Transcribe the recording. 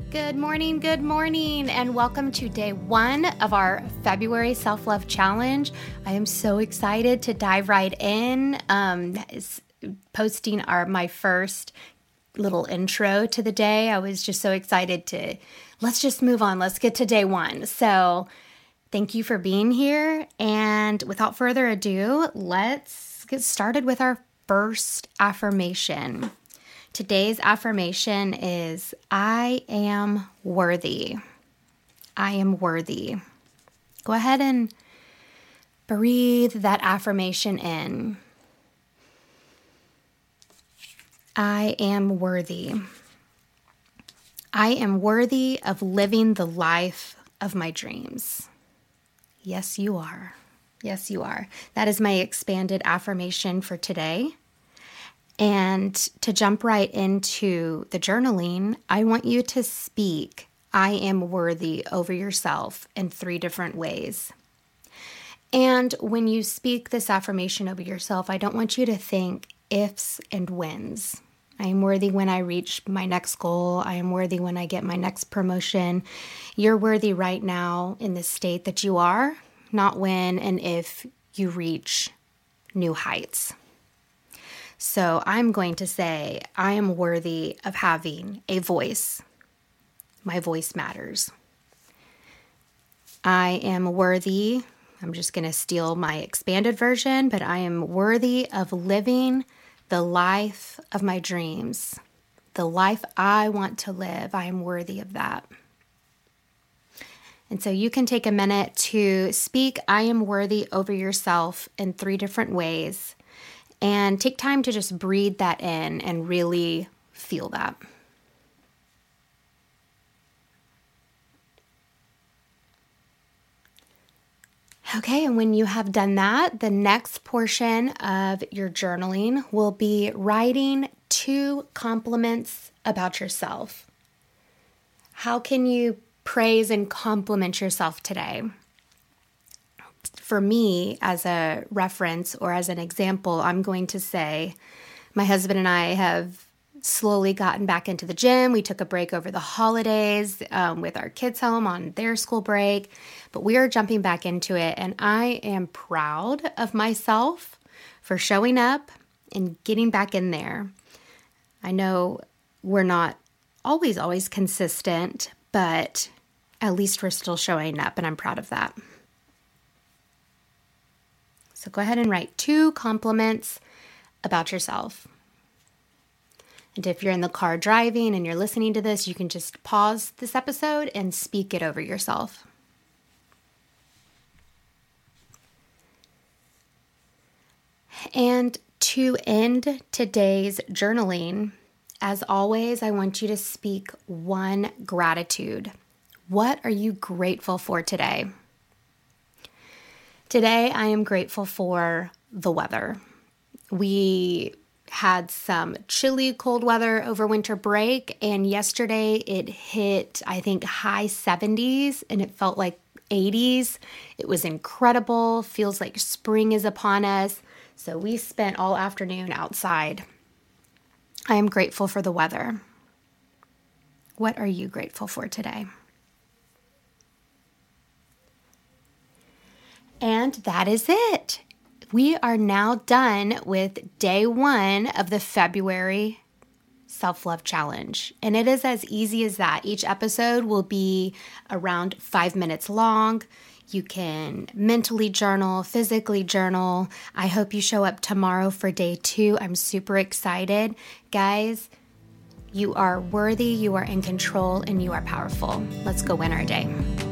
Good morning, and welcome to day 1 of our February Self-Love Challenge. I am so excited to dive right in, posting my first little intro to the day. I was just so excited let's just move on. Let's get to day 1. So thank you for being here, and without further ado, let's get started with our first affirmation. Today's affirmation is, I am worthy. I am worthy. Go ahead and breathe that affirmation in. I am worthy. I am worthy of living the life of my dreams. Yes, you are. Yes, you are. That is my expanded affirmation for today. And to jump right into the journaling, I want you to speak I am worthy over yourself in 3 different ways. And when you speak this affirmation over yourself, I don't want you to think ifs and whens. I am worthy when I reach my next goal. I am worthy when I get my next promotion. You're worthy right now in the state that you are, not when and if you reach new heights. So I'm going to say, I am worthy of having a voice. My voice matters. I am worthy, I'm just going to steal my expanded version, but I am worthy of living the life of my dreams. The life I want to live, I am worthy of that. And so you can take a minute to speak I am worthy over yourself in 3 different ways. And take time to just breathe that in and really feel that. Okay, and when you have done that, the next portion of your journaling will be writing 2 compliments about yourself. How can you praise and compliment yourself today? For me, as a reference or as an example, I'm going to say my husband and I have slowly gotten back into the gym. We took a break over the holidays with our kids home on their school break, but we are jumping back into it, and I am proud of myself for showing up and getting back in there. I know we're not always consistent, but at least we're still showing up, and I'm proud of that. So go ahead and write 2 compliments about yourself. And if you're in the car driving and you're listening to this, you can just pause this episode and speak it over yourself. And to end today's journaling, as always, I want you to speak 1 gratitude. What are you grateful for today? Today, I am grateful for the weather. We had some chilly cold weather over winter break, and yesterday it hit, I think, high 70s, and it felt like 80s. It was incredible. Feels like spring is upon us. So we spent all afternoon outside. I am grateful for the weather. What are you grateful for today? And that is it. We are now done with day 1 of the February Self-Love Challenge. And it is as easy as that. Each episode will be around 5 minutes long. You can mentally journal, physically journal. I hope you show up tomorrow for day 2. I'm super excited. Guys, you are worthy, you are in control, and you are powerful. Let's go win our day.